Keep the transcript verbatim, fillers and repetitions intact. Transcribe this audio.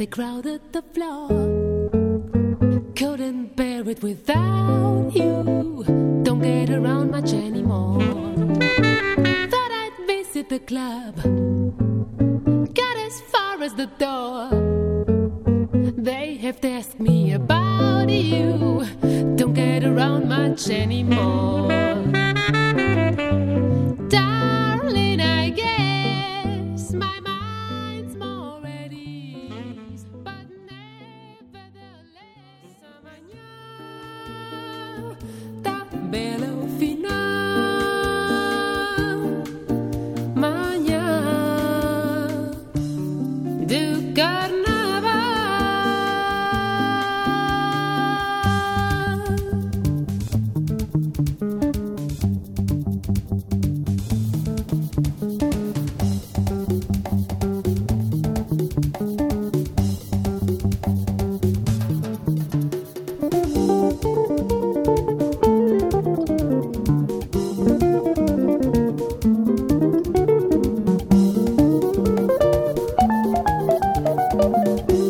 they crowded the floor. Couldn't bear it without you. Don't get around much anymore. Thought I'd visit the club. Got as far as the door. They have to ask me about you. Don't get around much anymore. Darling, I guess my mind's more at ease, but nevertheless amanhã tá belo final. Manhã do carnaval. Thank you.